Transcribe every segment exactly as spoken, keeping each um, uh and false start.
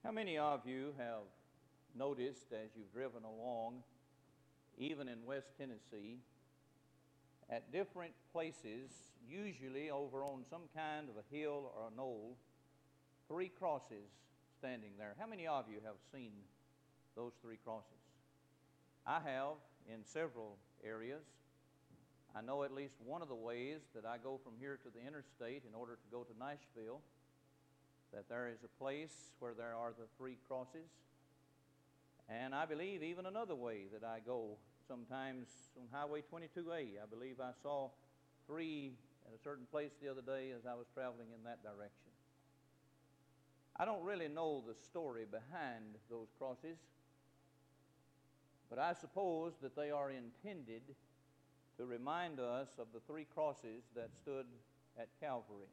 How many of you have noticed as you've driven along, even in West Tennessee, at different places, usually over on some kind of a hill or a knoll, three crosses standing there? How many of you have seen those three crosses? I have in several areas. I know at least one of the ways that I go from here to the interstate in order to go to Nashville, that there is a place where there are the three crosses. And I believe even another way that I go sometimes on Highway twenty-two A. I believe I saw three at a certain place the other day as I was traveling in that direction. I don't really know the story behind those crosses, but I suppose that they are intended to remind us of the three crosses that stood at Calvary.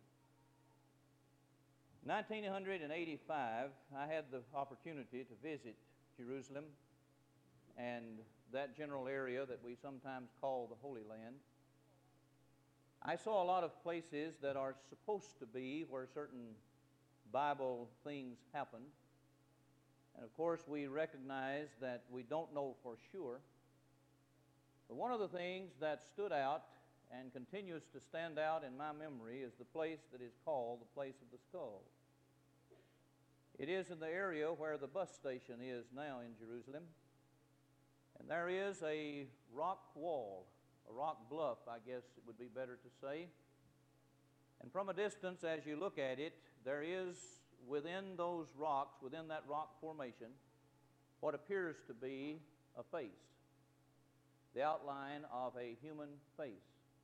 In nineteen eighty-five, I had the opportunity to visit Jerusalem and that general area that we sometimes call the Holy Land. I saw a lot of places that are supposed to be where certain Bible things happened. And of course, we recognize that we don't know for sure. But one of the things that stood out and continues to stand out in my memory is the place that is called the Place of the Skull. It is in the area where the bus station is now in Jerusalem. And there is a rock wall, a rock bluff, I guess it would be better to say. And from a distance, as you look at it, there is within those rocks, within that rock formation, what appears to be a face, the outline of a human face.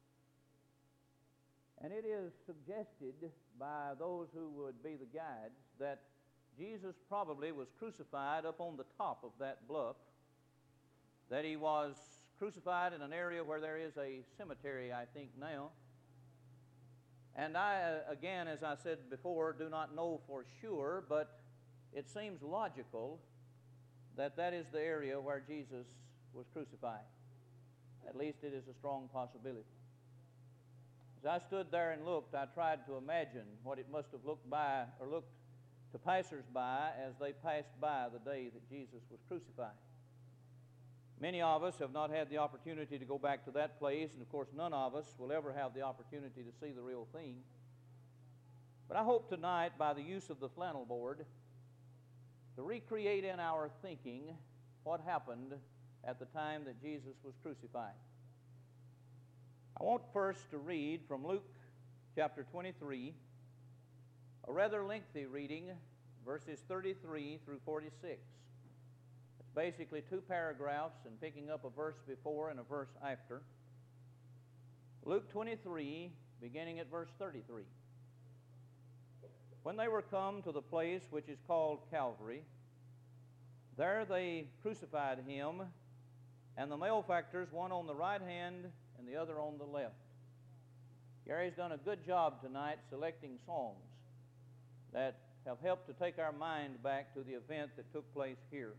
And it is suggested by those who would be the guides that Jesus probably was crucified up on the top of that bluff, that he was crucified in an area where there is a cemetery, I think, now. And I, again, as I said before, do not know for sure, but it seems logical that that is the area where Jesus was crucified. At least it is a strong possibility. As I stood there and looked, I tried to imagine what it must have looked by or looked to passers-by as they passed by the day that Jesus was crucified. Many of us have not had the opportunity to go back to that place, and of course none of us will ever have the opportunity to see the real thing. But I hope tonight, by the use of the flannel board, to recreate in our thinking what happened at the time that Jesus was crucified. I want first to read from Luke chapter twenty-three, a rather lengthy reading, verses thirty-three through forty-six. It's basically two paragraphs and picking up a verse before and a verse after. Luke twenty-three, beginning at verse thirty-three. When they were come to the place which is called Calvary, there they crucified him, and the malefactors, one on the right hand and the other on the left. Gary's done a good job tonight selecting songs that have helped to take our mind back to the event that took place here.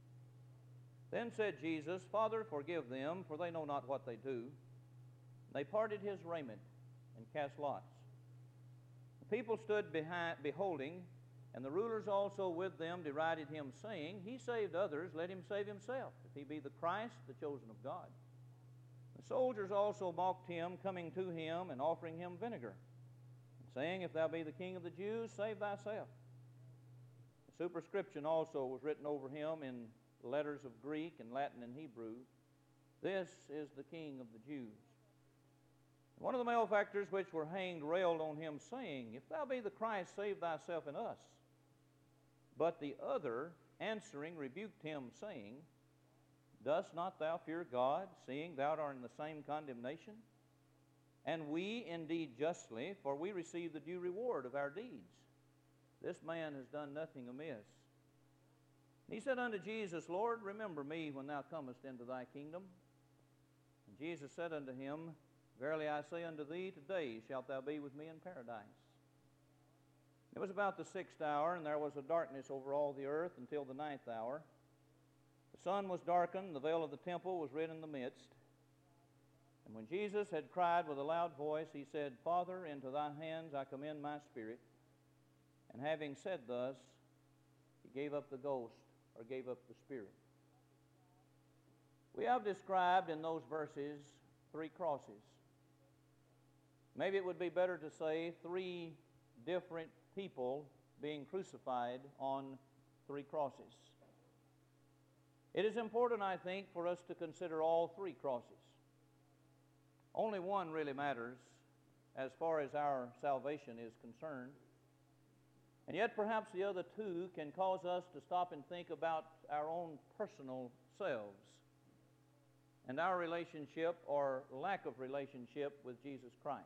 Then said Jesus, Father, forgive them, for they know not what they do. And they parted his raiment and cast lots. The people stood behind, beholding, and the rulers also with them derided him, saying, He saved others, let him save himself, if he be the Christ, the chosen of God. The soldiers also mocked him, coming to him and offering him vinegar, and saying, If thou be the King of the Jews, save thyself. The superscription also was written over him in letters of Greek and Latin and Hebrew, This is the King of the Jews. One of the malefactors which were hanged railed on him, saying, If thou be the Christ, save thyself and us. But the other, answering, rebuked him, saying, Dost not thou fear God, seeing thou art in the same condemnation? And we indeed justly, for we receive the due reward of our deeds. This man has done nothing amiss. And he said unto Jesus, Lord, remember me when thou comest into thy kingdom. And Jesus said unto him, Verily I say unto thee, today shalt thou be with me in paradise. It was about the sixth hour, and there was a darkness over all the earth until the ninth hour. The sun was darkened, the veil of the temple was rent in the midst. And when Jesus had cried with a loud voice, he said, Father, into thy hands I commend my spirit. And having said thus, he gave up the ghost, or gave up the spirit. We have described in those verses three crosses. Maybe it would be better to say three different people being crucified on three crosses. It is important, I think, for us to consider all three crosses. Only one really matters as far as our salvation is concerned. And yet perhaps the other two can cause us to stop and think about our own personal selves and our relationship or lack of relationship with Jesus Christ.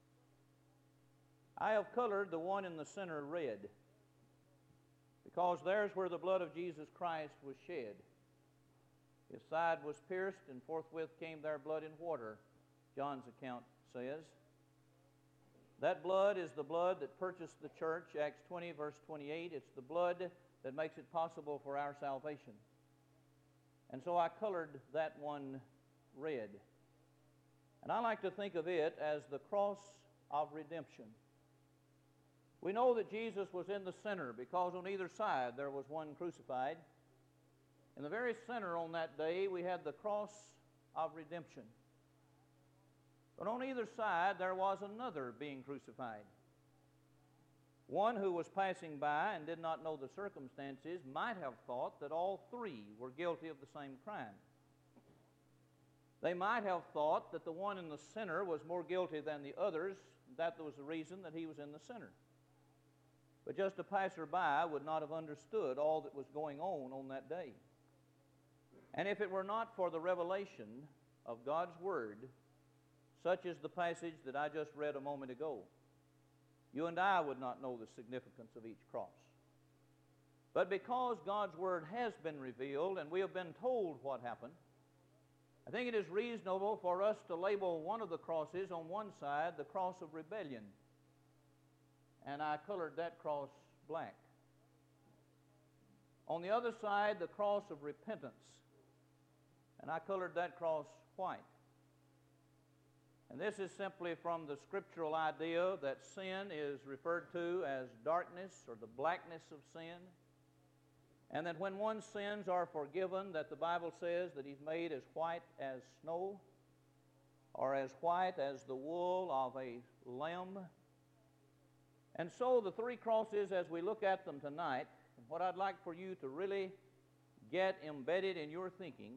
I have colored the one in the center red because there's where the blood of Jesus Christ was shed. His side was pierced, and forthwith came there blood and water, John's account says. That blood is the blood that purchased the church, Acts twenty, verse twenty-eight. It's the blood that makes it possible for our salvation. And so I colored that one red. And I like to think of it as the cross of redemption. We know that Jesus was in the center because on either side there was one crucified. In the very center on that day we had the cross of redemption. But on either side there was another being crucified. One who was passing by and did not know the circumstances might have thought that all three were guilty of the same crime. They might have thought that the one in the center was more guilty than the others. That was the reason that he was in the center. But just a passerby would not have understood all that was going on on that day. And if it were not for the revelation of God's Word, such as the passage that I just read a moment ago, you and I would not know the significance of each cross. But because God's Word has been revealed and we have been told what happened, I think it is reasonable for us to label one of the crosses on one side the cross of rebellion. And I colored that cross black. On the other side, the cross of repentance. And I colored that cross white. And this is simply from the scriptural idea that sin is referred to as darkness or the blackness of sin. And that when one's sins are forgiven, that the Bible says that he's made as white as snow or as white as the wool of a lamb. And so the three crosses, as we look at them tonight, what I'd like for you to really get embedded in your thinking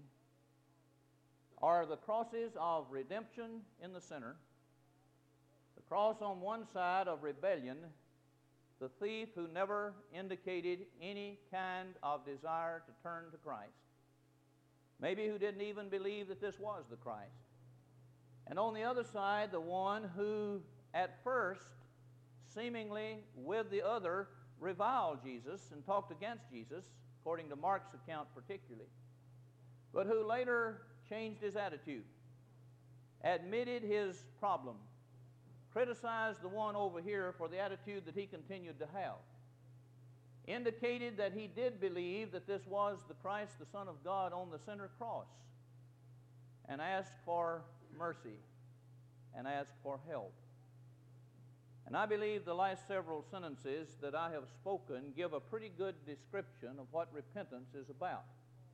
are the crosses of redemption in the center, the cross on one side of rebellion, the thief who never indicated any kind of desire to turn to Christ, maybe who didn't even believe that this was the Christ. And on the other side, the one who at first, seemingly with the other, reviled Jesus and talked against Jesus, according to Mark's account particularly, but who later changed his attitude, admitted his problem, criticized the one over here for the attitude that he continued to have, indicated that he did believe that this was the Christ, the Son of God, on the center cross, and asked for mercy and asked for help. And I believe the last several sentences that I have spoken give a pretty good description of what repentance is about.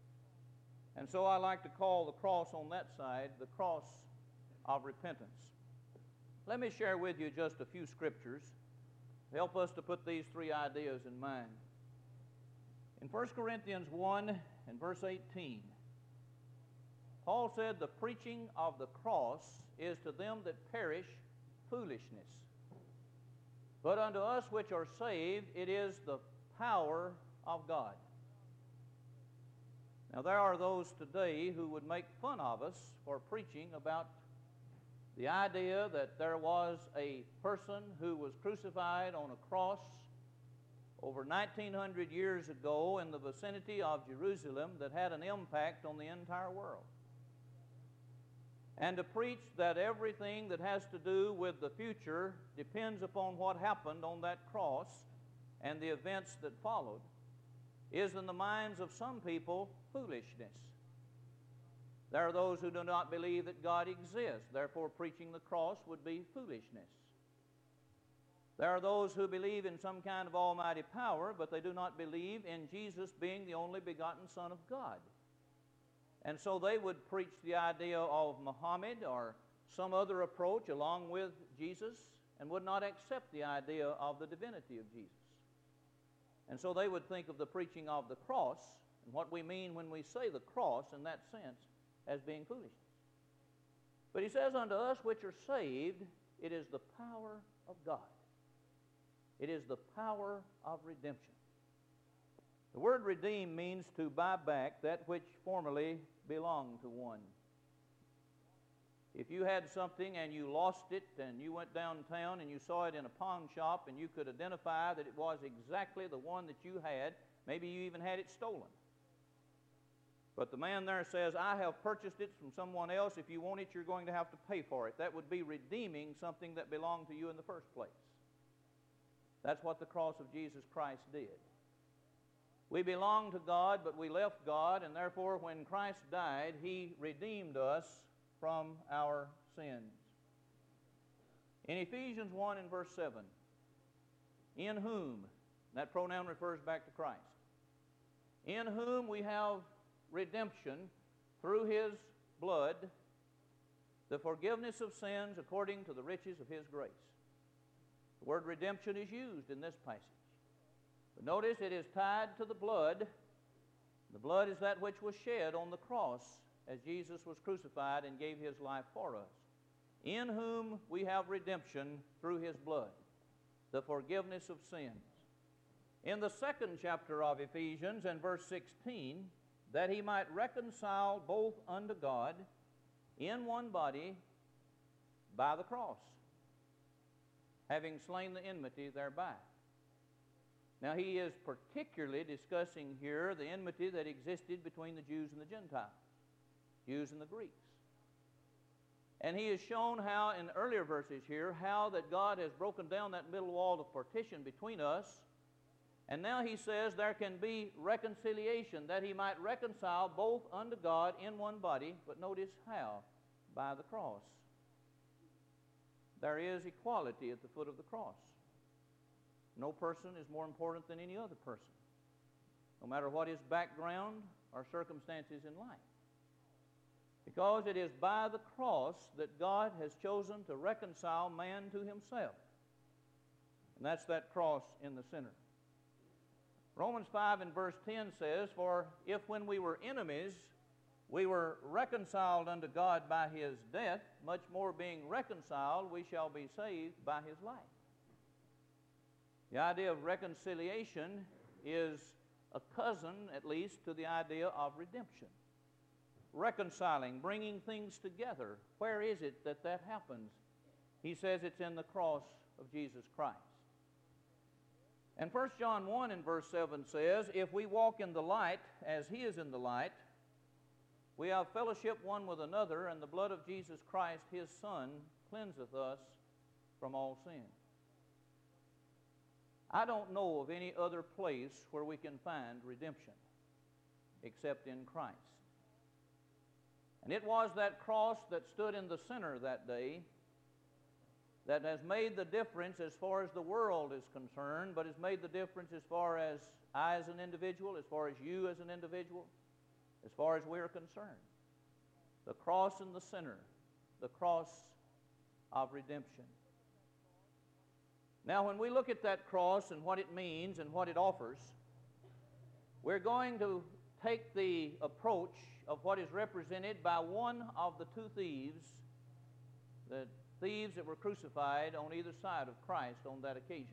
And so I like to call the cross on that side the cross of repentance. Let me share with you just a few scriptures to help us to put these three ideas in mind. In First Corinthians one and verse eighteen, Paul said, "The preaching of the cross is to them that perish foolishness. But unto us which are saved, it is the power of God." Now there are those today who would make fun of us for preaching about the idea that there was a person who was crucified on a cross over nineteen hundred years ago in the vicinity of Jerusalem that had an impact on the entire world. And to preach that everything that has to do with the future depends upon what happened on that cross and the events that followed is, in the minds of some people, foolishness. There are those who do not believe that God exists. Therefore, preaching the cross would be foolishness. There are those who believe in some kind of almighty power, but they do not believe in Jesus being the only begotten Son of God. And so they would preach the idea of Muhammad or some other approach along with Jesus and would not accept the idea of the divinity of Jesus. And so they would think of the preaching of the cross and what we mean when we say the cross in that sense as being foolishness. But he says, unto us which are saved, it is the power of God. It is the power of redemption. The word redeem means to buy back that which formerly belonged to one. If you had something and you lost it and you went downtown and you saw it in a pawn shop and you could identify that it was exactly the one that you had, maybe you even had it stolen. But the man there says, I have purchased it from someone else. If you want it, you're going to have to pay for it. That would be redeeming something that belonged to you in the first place. That's what the cross of Jesus Christ did. We belong to God, but we left God, and therefore when Christ died, He redeemed us from our sins. In Ephesians one and verse seven, in whom, that pronoun refers back to Christ, in whom we have redemption through His blood, the forgiveness of sins according to the riches of His grace. The word redemption is used in this passage. But notice it is tied to the blood. The blood is that which was shed on the cross as Jesus was crucified and gave His life for us. In whom we have redemption through His blood, the forgiveness of sins. In the second chapter of Ephesians and verse sixteen, that He might reconcile both unto God in one body by the cross, having slain the enmity thereby. Now he is particularly discussing here the enmity that existed between the Jews and the Gentiles, Jews and the Greeks. And he has shown how, in earlier verses here, how that God has broken down that middle wall of partition between us. And now he says there can be reconciliation, that He might reconcile both unto God in one body. But notice how? By the cross. There is equality at the foot of the cross. No person is more important than any other person, no matter what his background or circumstances in life. Because it is by the cross that God has chosen to reconcile man to Himself. And that's that cross in the center. Romans five and verse ten says, for if when we were enemies, we were reconciled unto God by His death, much more being reconciled, we shall be saved by His life. The idea of reconciliation is a cousin, at least, to the idea of redemption. Reconciling, bringing things together. Where is it that that happens? He says it's in the cross of Jesus Christ. And First John one and verse seven says, if we walk in the light as He is in the light, we have fellowship one with another, and the blood of Jesus Christ, His Son, cleanseth us from all sin. I don't know of any other place where we can find redemption except in Christ. And it was that cross that stood in the center that day that has made the difference as far as the world is concerned, but has made the difference as far as I as an individual, as far as you as an individual, as far as we are concerned. The cross in the center, the cross of redemption. Now, when we look at that cross and what it means and what it offers, we're going to take the approach of what is represented by one of the two thieves, the thieves that were crucified on either side of Christ on that occasion.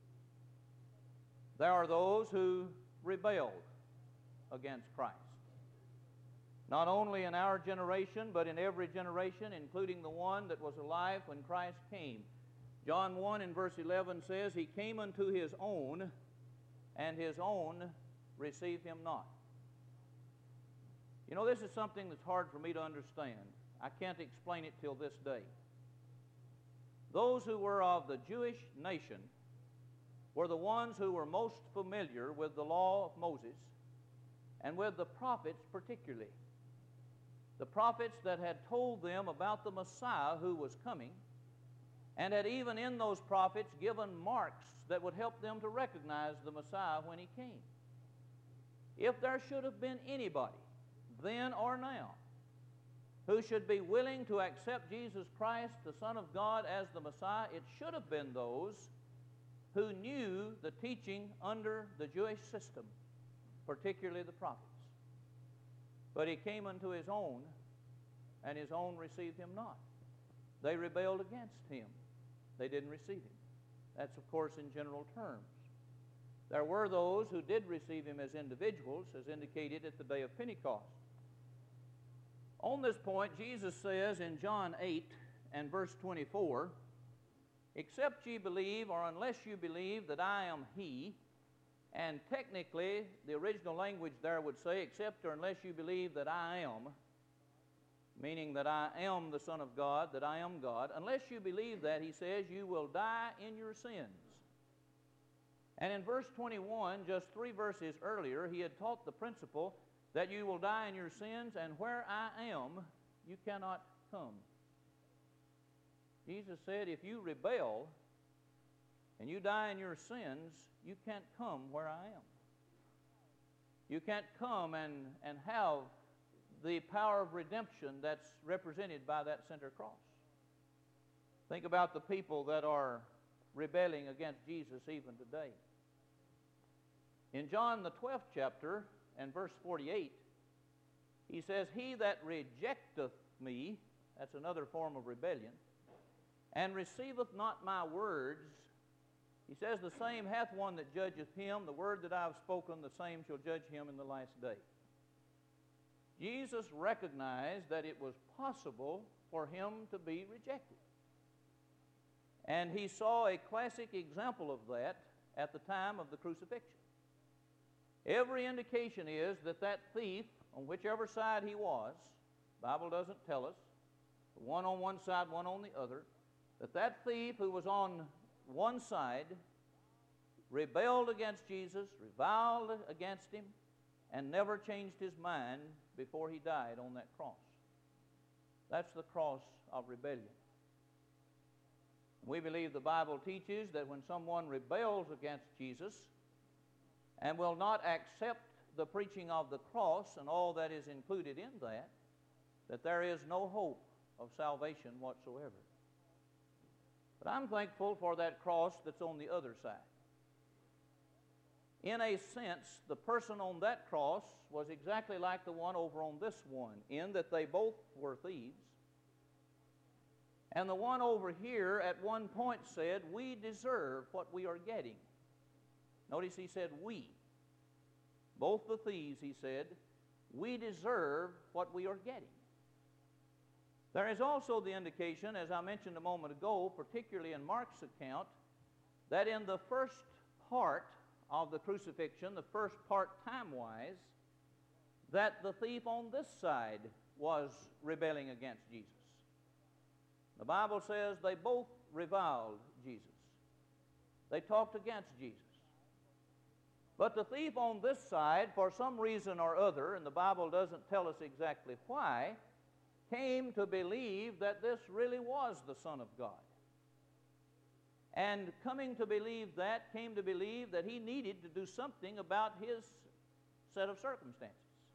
There are those who rebelled against Christ. Not only in our generation, but in every generation, including the one that was alive when Christ came. John one in verse eleven says, He came unto His own, and His own received Him not. You know, this is something that's hard for me to understand. I can't explain it till this day. Those who were of the Jewish nation were the ones who were most familiar with the law of Moses and with the prophets particularly. The prophets that had told them about the Messiah who was coming and had even in those prophets given marks that would help them to recognize the Messiah when he came. If there should have been anybody, then or now, who should be willing to accept Jesus Christ, the Son of God, as the Messiah, it should have been those who knew the teaching under the Jewish system, particularly the prophets. But he came unto his own, and his own received him not. They rebelled against him. They didn't receive him. That's, of course, in general terms. There were those who did receive him as individuals, as indicated at the day of Pentecost. On this point, Jesus says in John eight and verse twenty-four, "Except ye believe, or unless you believe that I am he," and technically the original language there would say, "except or unless you believe that I am," meaning that I am the Son of God, that I am God. Unless you believe that, he says, you will die in your sins. And in verse twenty-one, just three verses earlier, he had taught the principle that you will die in your sins, and where I am, you cannot come. Jesus said, if you rebel and you die in your sins, you can't come where I am. You can't come and, and have the power of redemption that's represented by that center cross. Think about the people that are rebelling against Jesus even today. In John the twelfth chapter and verse forty-eight, he says, he that rejecteth me, that's another form of rebellion, and receiveth not my words, he says, the same hath one that judgeth him. The word that I have spoken, the same shall judge him in the last day. Jesus recognized that it was possible for him to be rejected. And he saw a classic example of that at the time of the crucifixion. Every indication is that that thief, on whichever side he was, the Bible doesn't tell us, one on one side, one on the other, that that thief who was on one side rebelled against Jesus, reviled against him, and never changed his mind before he died on that cross. That's the cross of rebellion. We believe the Bible teaches that when someone rebels against Jesus and will not accept the preaching of the cross and all that is included in that, that there is no hope of salvation whatsoever. But I'm thankful for that cross that's on the other side. In a sense, the person on that cross was exactly like the one over on this one, in that they both were thieves. And the one over here at one point said, we deserve what we are getting. Notice he said we. Both the thieves, he said, we deserve what we are getting. There is also the indication, as I mentioned a moment ago, particularly in Mark's account, that in the first part of the crucifixion, the first part time-wise, that the thief on this side was rebelling against Jesus. The Bible says they both reviled Jesus. They talked against Jesus. But the thief on this side, for some reason or other, and the Bible doesn't tell us exactly why, came to believe that this really was the Son of God. And coming to believe that, came to believe that he needed to do something about his set of circumstances.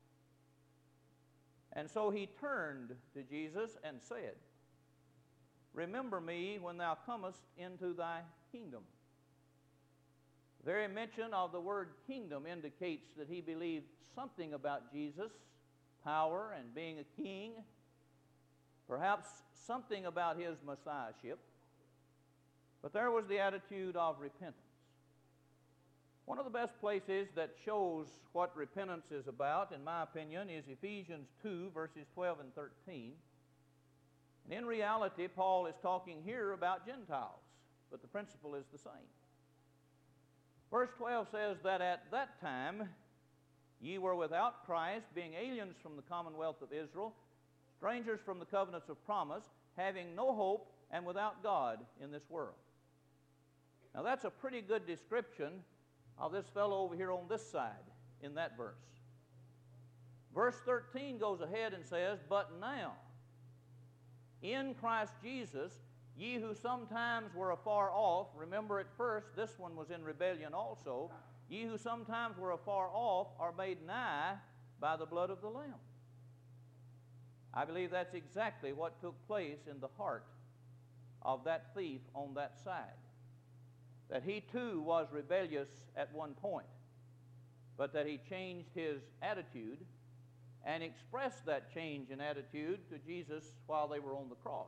And so he turned to Jesus and said, remember me when thou comest into thy kingdom. The very mention of the word kingdom indicates that he believed something about Jesus' power and being a king, perhaps something about his messiahship. But there was the attitude of repentance. One of the best places that shows what repentance is about, in my opinion, is Ephesians two, verses twelve and thirteen. And in reality, Paul is talking here about Gentiles, but the principle is the same. Verse twelve says that at that time ye were without Christ, being aliens from the commonwealth of Israel, strangers from the covenants of promise, having no hope, and without God in this world. Now that's a pretty good description of this fellow over here on this side in that verse. Verse thirteen goes ahead and says, but now, in Christ Jesus, Ye who sometimes were afar off, remember at first this one was in rebellion also, ye who sometimes were afar off are made nigh by the blood of the Lamb. I believe that's exactly what took place in the heart of that thief on that side. That he too was rebellious at one point, but that he changed his attitude and expressed that change in attitude to Jesus while they were on the cross.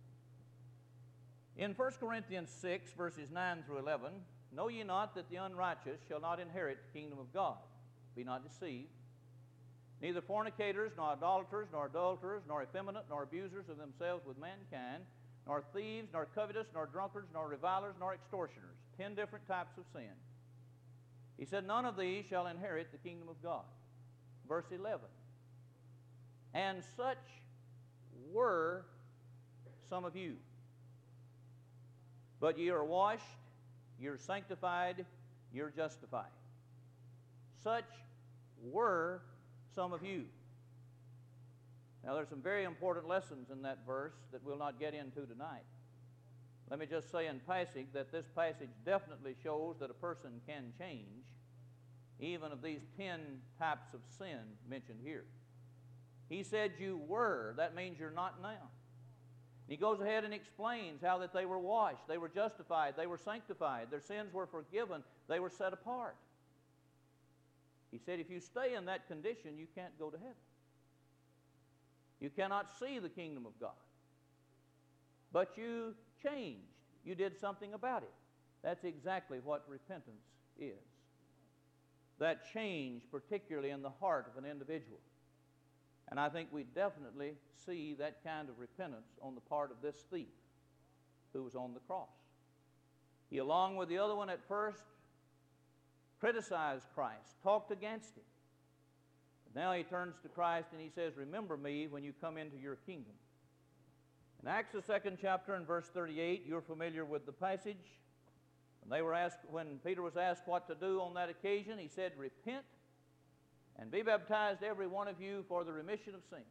In First Corinthians six, verses nine through eleven, know ye not that the unrighteous shall not inherit the kingdom of God? Be not deceived. Neither fornicators, nor idolaters, nor adulterers, nor effeminate, nor abusers of themselves with mankind, nor thieves, nor covetous, nor drunkards, nor revilers, nor extortioners. Ten different types of sin. He said, none of these shall inherit the kingdom of God. Verse eleven. And such were some of you. But ye are washed, you're sanctified, you're justified. Such were some of you. Now there's some very important lessons in that verse that we'll not get into tonight. Let me just say in passing that this passage definitely shows that a person can change, even of these ten types of sin mentioned here. He said you were. That means you're not now. He goes ahead and explains how that they were washed, they were justified, they were sanctified, their sins were forgiven, they were set apart. He said if you stay in that condition, you can't go to heaven. You cannot see the kingdom of God. But you changed. You did something about it. That's exactly what repentance is. That change, particularly in the heart of an individual. And I think we definitely see that kind of repentance on the part of this thief who was on the cross. He, along with the other one at first, criticized Christ, talked against him. But now he turns to Christ and he says, remember me when you come into your kingdom. In Acts, the second chapter and verse thirty-eight, you're familiar with the passage. When they were asked, when Peter was asked what to do on that occasion, he said, repent and be baptized every one of you for the remission of sins.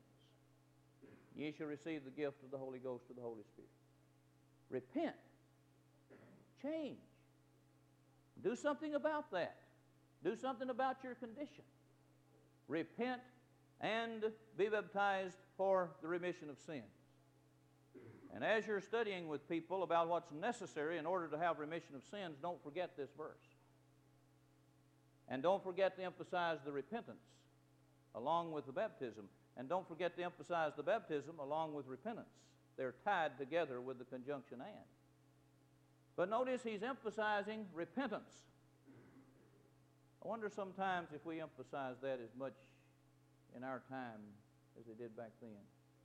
Ye shall receive the gift of the Holy Ghost or the Holy Spirit. Repent. Change. Do something about that. Do something about your condition. Repent and be baptized for the remission of sins. And as you're studying with people about what's necessary in order to have remission of sins, don't forget this verse. And don't forget to emphasize the repentance along with the baptism. And don't forget to emphasize the baptism along with repentance. They're tied together with the conjunction and. But notice he's emphasizing repentance. I wonder sometimes if we emphasize that as much in our time as they did back then.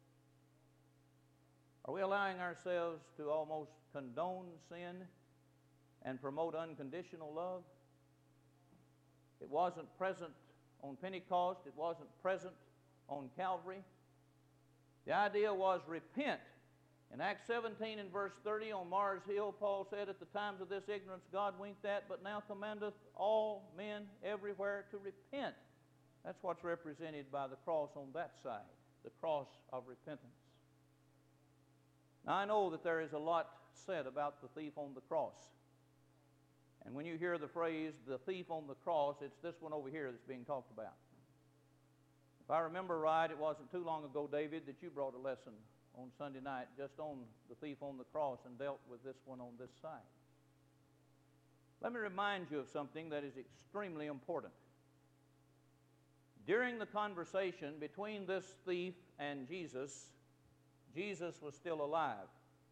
Are we allowing ourselves to almost condone sin and promote unconditional love? It wasn't present on Pentecost. It wasn't present on Calvary. The idea was repent. In Acts seventeen and verse thirty on Mars Hill, Paul said, at the times of this ignorance God winked at, but now commandeth all men everywhere to repent. That's what's represented by the cross on that side, the cross of repentance. Now I know that there is a lot said about the thief on the cross. And when you hear the phrase, the thief on the cross, it's this one over here that's being talked about. If I remember right, it wasn't too long ago, David, that you brought a lesson on Sunday night just on the thief on the cross and dealt with this one on this side. Let me remind you of something that is extremely important. During the conversation between this thief and Jesus, Jesus was still alive.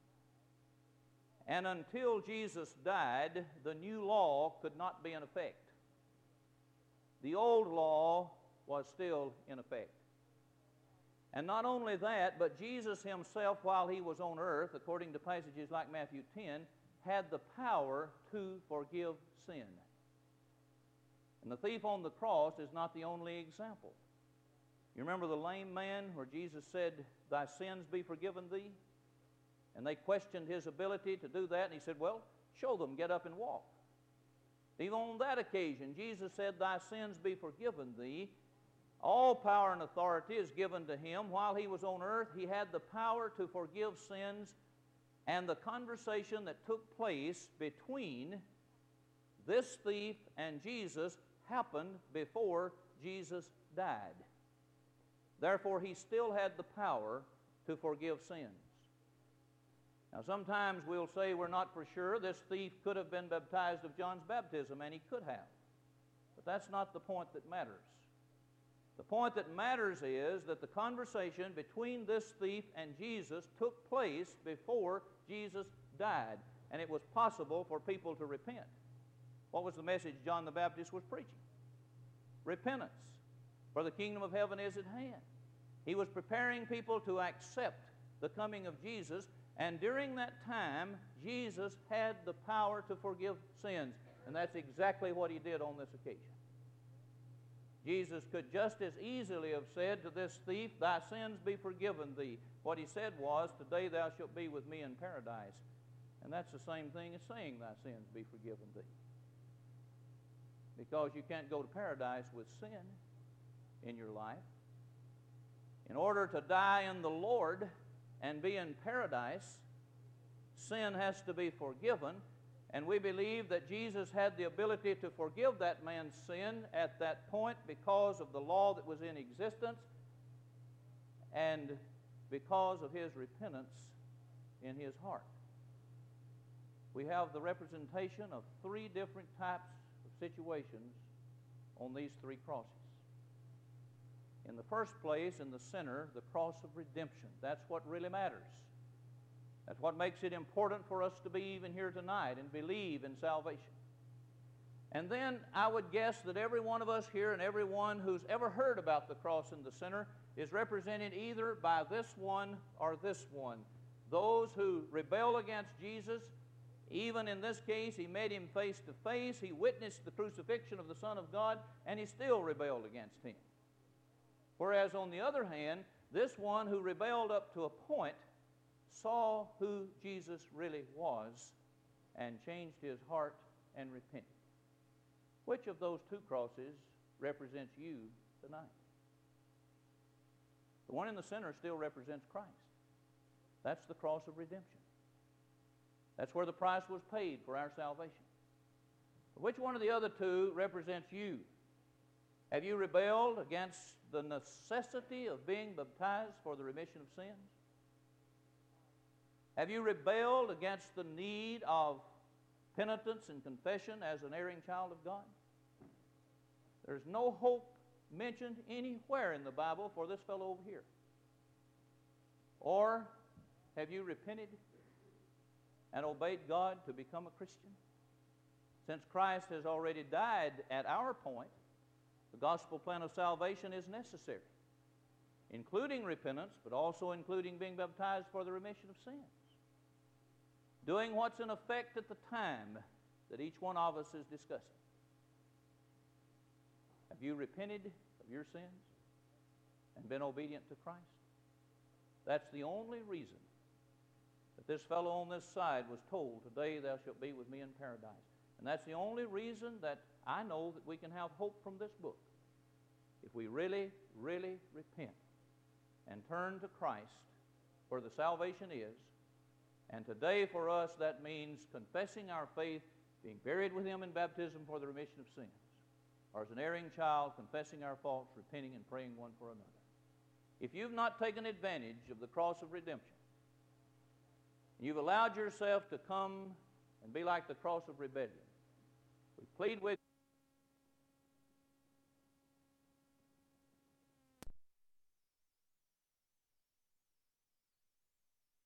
And until Jesus died, the new law could not be in effect. The old law was still in effect. And not only that, but Jesus himself, while he was on earth, according to passages like Matthew ten, had the power to forgive sin. And the thief on the cross is not the only example. You remember the lame man where Jesus said, thy sins be forgiven thee? And they questioned his ability to do that, and he said, well, show them, get up and walk. Even on that occasion, Jesus said, thy sins be forgiven thee. All power and authority is given to him. While he was on earth, he had the power to forgive sins and the conversation that took place between this thief and Jesus happened before Jesus died. Therefore, he still had the power to forgive sins. Now, sometimes we'll say we're not for sure. This thief could have been baptized of John's baptism, and he could have. But that's not the point that matters. The point that matters is that the conversation between this thief and Jesus took place before Jesus died, and it was possible for people to repent. What was the message John the Baptist was preaching? Repentance, for the kingdom of heaven is at hand. He was preparing people to accept the coming of Jesus, and during that time, Jesus had the power to forgive sins, and that's exactly what he did on this occasion. Jesus could just as easily have said to this thief, "Thy sins be forgiven thee." What he said was, "Today thou shalt be with me in paradise." And that's the same thing as saying, "Thy sins be forgiven thee." Because you can't go to paradise with sin in your life. In order to die in the Lord and be in paradise, sin has to be forgiven. And we believe that Jesus had the ability to forgive that man's sin at that point because of the law that was in existence and because of his repentance in his heart. We have the representation of three different types of situations on these three crosses. In the first place, in the center, the cross of redemption. That's what really matters. That's what makes it important for us to be even here tonight and believe in salvation. And then I would guess that every one of us here and everyone who's ever heard about the cross in the center is represented either by this one or this one. Those who rebel against Jesus, even in this case, he met him face to face, he witnessed the crucifixion of the Son of God, and he still rebelled against him. Whereas on the other hand, this one who rebelled up to a point saw who Jesus really was and changed his heart and repented. Which of those two crosses represents you tonight? The one in the center still represents Christ. That's the cross of redemption. That's where the price was paid for our salvation. But which one of the other two represents you? Have you rebelled against the necessity of being baptized for the remission of sins? Have you rebelled against the need of penitence and confession as an erring child of God? There's no hope mentioned anywhere in the Bible for this fellow over here. Or have you repented and obeyed God to become a Christian? Since Christ has already died at our point, the gospel plan of salvation is necessary, including repentance, but also including being baptized for the remission of sins. Doing what's in effect at the time that each one of us is discussing. Have you repented of your sins and been obedient to Christ? That's the only reason that this fellow on this side was told, "Today thou shalt be with me in paradise." And that's the only reason that I know that we can have hope from this book. If we really, really repent and turn to Christ where the salvation is. And today for us that means confessing our faith, being buried with him in baptism for the remission of sins. Or as an erring child, confessing our faults, repenting and praying one for another. If you've not taken advantage of the cross of redemption, you've allowed yourself to come and be like the cross of rebellion, we plead with